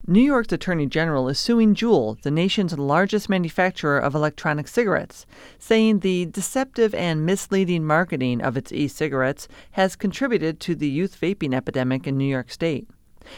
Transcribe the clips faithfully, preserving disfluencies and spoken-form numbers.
New York's Attorney General is suing Juul, the nation's largest manufacturer of electronic cigarettes, saying the deceptive and misleading marketing of its e-cigarettes has contributed to the youth vaping epidemic in New York State.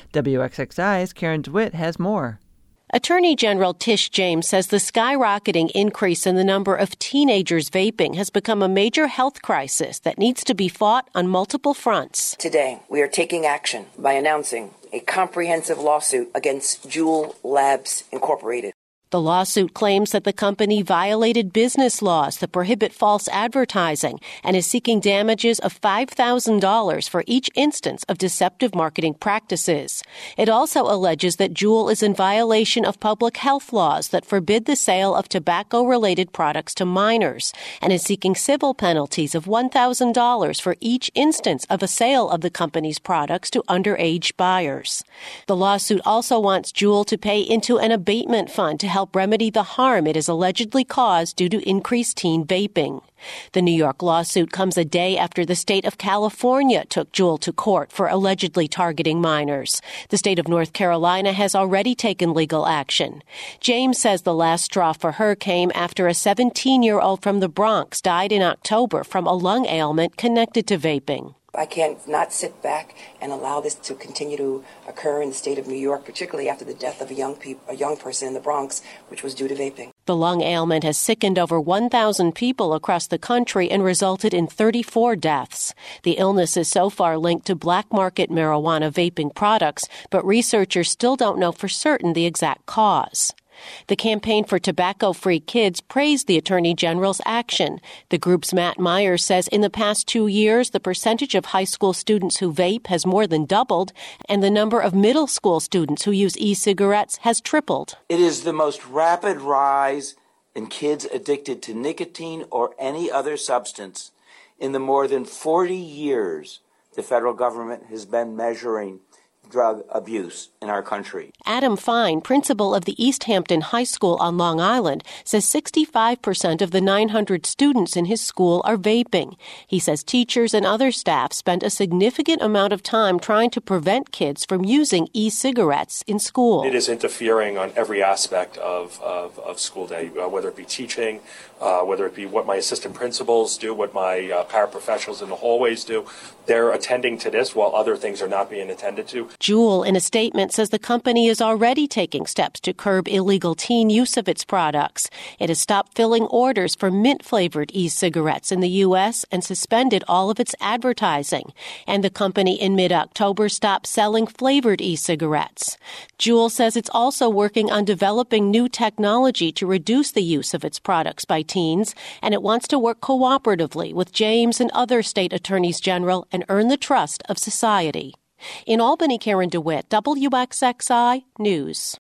W X X I's Karen DeWitt has more. Attorney General Tish James says the skyrocketing increase in the number of teenagers vaping has become a major health crisis that needs to be fought on multiple fronts. Today, we are taking action by announcing a comprehensive lawsuit against Juul Labs Incorporated. The lawsuit claims that the company violated business laws that prohibit false advertising and is seeking damages of five thousand dollars for each instance of deceptive marketing practices. It also alleges that Juul is in violation of public health laws that forbid the sale of tobacco-related products to minors and is seeking civil penalties of one thousand dollars for each instance of a sale of the company's products to underage buyers. The lawsuit also wants Juul to pay into an abatement fund to help help remedy the harm it has allegedly caused due to increased teen vaping. The New York lawsuit comes a day after the state of California took Juul to court for allegedly targeting minors. The state of North Carolina has already taken legal action. James says the last straw for her came after a seventeen-year-old from the Bronx died in October from a lung ailment connected to vaping. I can't not sit back and allow this to continue to occur in the state of New York, particularly after the death of a young pe- a young person in the Bronx, which was due to vaping. The lung ailment has sickened over one thousand people across the country and resulted in thirty-four deaths. The illness is so far linked to black market marijuana vaping products, but researchers still don't know for certain the exact cause. The Campaign for Tobacco-Free Kids praised the Attorney General's action. The group's Matt Myers says in the past two years, the percentage of high school students who vape has more than doubled, and the number of middle school students who use e-cigarettes has tripled. It is the most rapid rise in kids addicted to nicotine or any other substance in the more than forty years the federal government has been measuring drug abuse in our country. Adam Fine, principal of the East Hampton High School on Long Island, says sixty-five percent of the nine hundred students in his school are vaping. He says teachers and other staff spend a significant amount of time trying to prevent kids from using e-cigarettes in school. It is interfering on every aspect of, of, of school day, uh, whether it be teaching, uh, whether it be what my assistant principals do, what my uh, paraprofessionals in the hallways do. They're attending to this while other things are not being attended to. Juul, in a statement, says the company is already taking steps to curb illegal teen use of its products. It has stopped filling orders for mint-flavored e-cigarettes in the U S and suspended all of its advertising. And the company in mid-October stopped selling flavored e-cigarettes. Juul says it's also working on developing new technology to reduce the use of its products by teens, and it wants to work cooperatively with James and other state attorneys general and earn the trust of society. In Albany, Karen DeWitt, W X X I News.